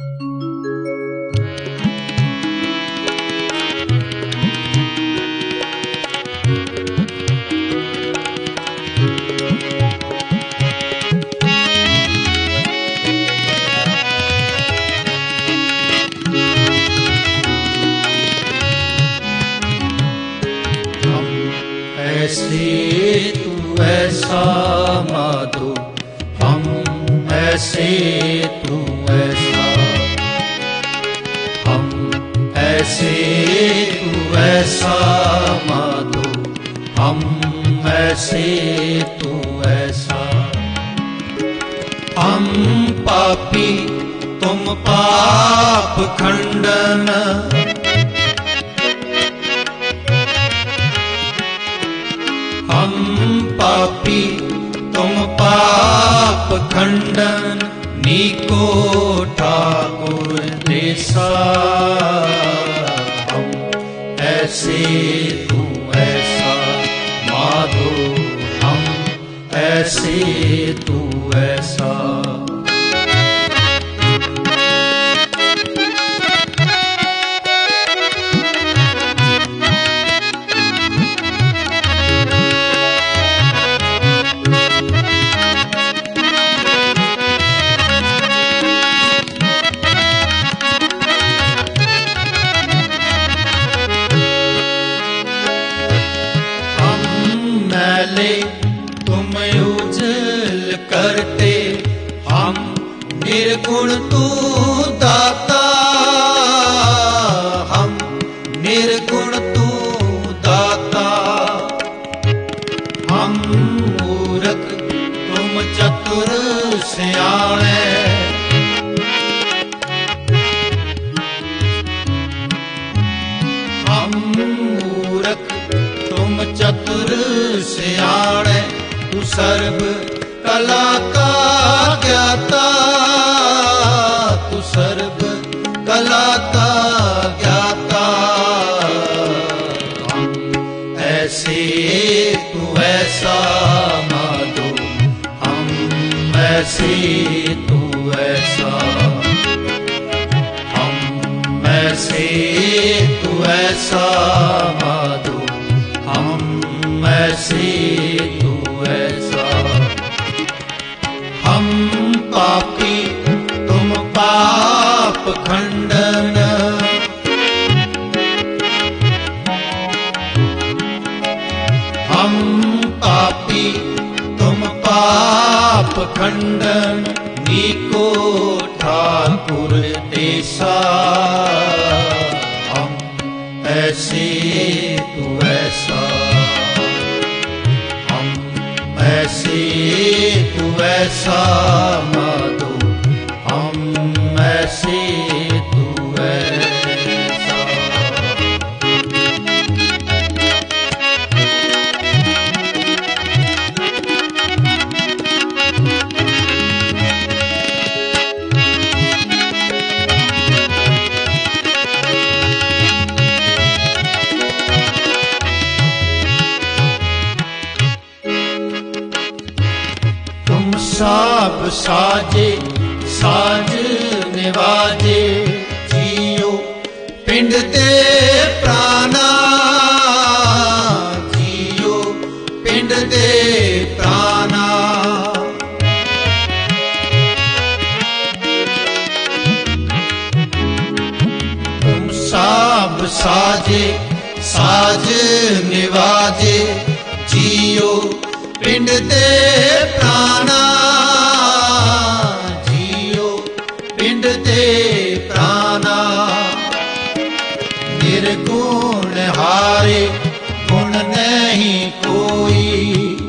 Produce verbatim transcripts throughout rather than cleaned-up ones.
ऐसे तू ऐसा माधो, हम ऐसे तू ऐसा, हम ऐसे तू ऐसा माधो, हम ऐसे तू ऐसा। हम पापी तुम पाप खंडन, हम पापी तुम पाप खंडन, नीको ठाकुर देसा। हम ऐसे तू ऐसा माधो, हम ऐसे तू ऐसा। तुम उजल करते, हम निर्गुण तू दाता, हम निर्गुण तू दाता। हम मूर्ख तुम चतुर सियाणे, हम मूर्ख तुम चतुर सियाणे, तू सर्व कला का ज्ञाता, तू सर्व कला का ज्ञाता। हम ऐसे तू ऐसा माधो, हम ऐसे तू ऐसा, हम ऐसे तू ऐसा माधो, हम ऐसे तू ऐसा। हम पापी तुम पाप खंडन, हम पापी तुम पाप खंडन, नीको ठाकुर देसा। हम ऐसे तू ऐसा, ऐसे तू ऐसा माधो, हम ऐसे तू ऐसा। साब साजे साज निवाजे, जियो पिंड दे प्राणा, जियो पिंड दे प्राणा। तुम साब साजे साज निवाजे, जियो पिंड दे प्राणा, जियो पिंड दे प्राणा। निर्गुण हारे गुण नहीं कोई,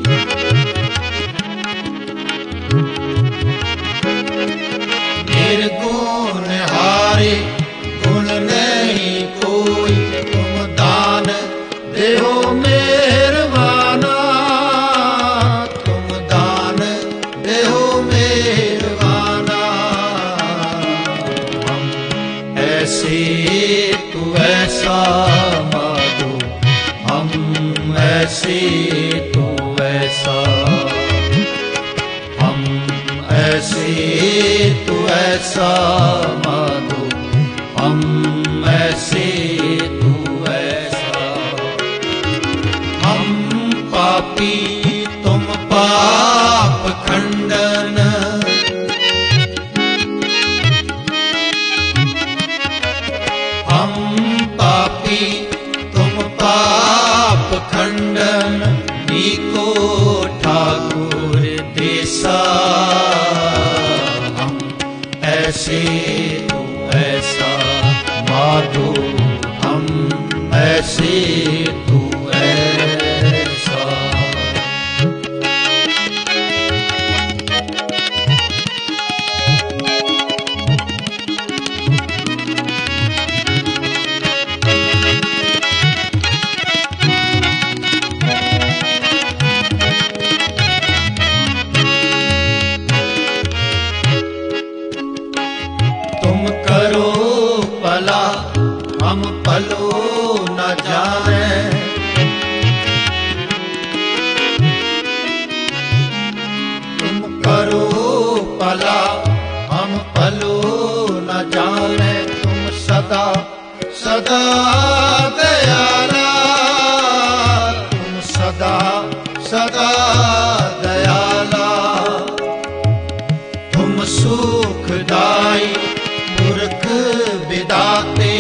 निर्गुण हारे गुण नहीं कोई। तुम दान देहो मेहरबाना, ऐसे तू ऐसा माधो, हम ऐसे तू ऐसा, हम ऐसे तू ऐसा माधो। पापी तुम पाप खंडन, नीको ठाकुर देसा। हम ऐसे तू ऐसा माधो, हम ऐसे तू ऐसा। तुम करो भला हम भलो न जाने, तुम करो भला हम भलो न जाने। तुम सदा सदा दयाला, तुम सदा सदा दयाला। तुम सुखदाई पुरख विदाते,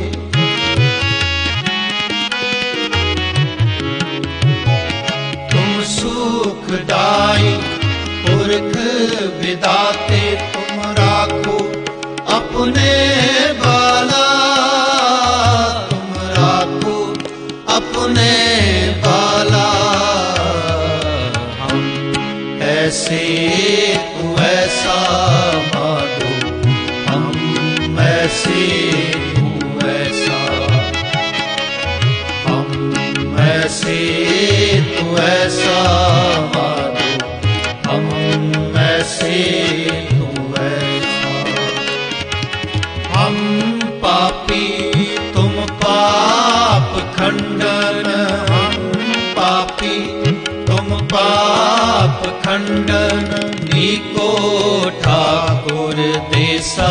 तुम सुखदाई पुरख विदाते। तुम राखो अपने बाला, तुम राखो अपने बाला। हम ऐसे तू ऐसा माधो, हम ऐसे तू ऐसा। हम ऐसे तू ऐसा माधो, हम ऐसे तू ऐसा। हम पापी तुम पाप खंडन, हम पापी तुम पाप खंडन, नीको ठाकुर देसा।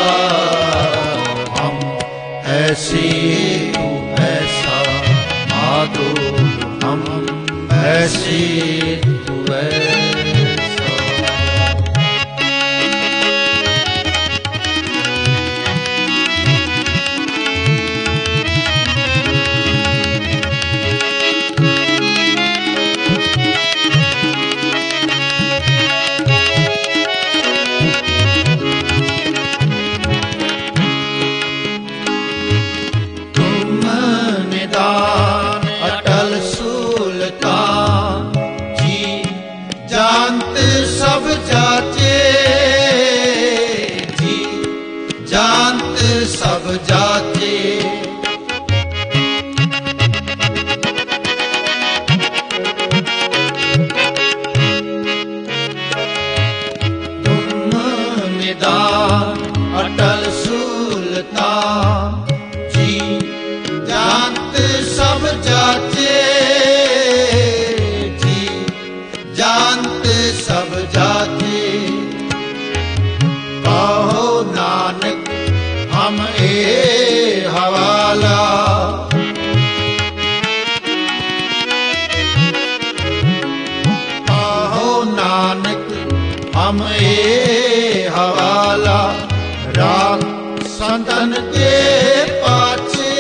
हम ऐसे तू ऐसा माधो, हम ऐसे तू ऐसा। अटल सुल्तान जी जानत सब जाचे, जी जानत सब जाचे। तुम निदान अटल सुल्तान जी जानत सब जाचे, जी जानत सब जाचे। कहो नानक हम ए हवाला, कहो नानक हम ए हवाला। राग संतन के पाछे,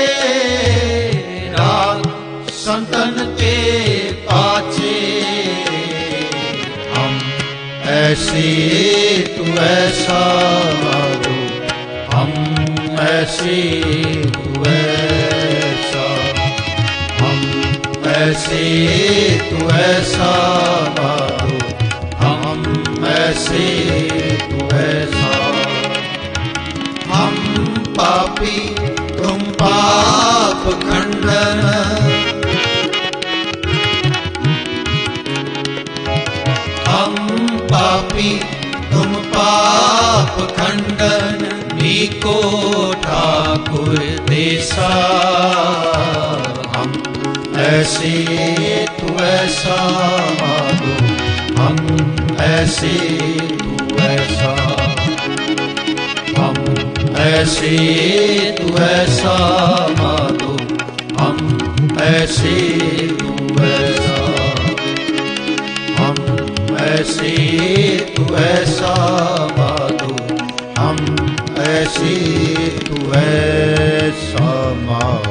राग संतन के पाछे। हम ऐसे तू ऐसा माधो, हम ऐसे तू ऐसा। हम ऐसे तू ऐसा माधो, हम ऐसे तू ऐसा। हम पापी तुम पाप खंडन, हम पापी तुम पाप खंडन, नीको ठाकुर देसा। हम ऐसे तू ऐसा माधो, हम ऐसे तू ऐसा। हम ऐसे तू ऐसा माधो, हम ऐसे तू ऐसा। हम ऐसे तू ऐसा माधो, हम ऐसे तू ऐसा माधो।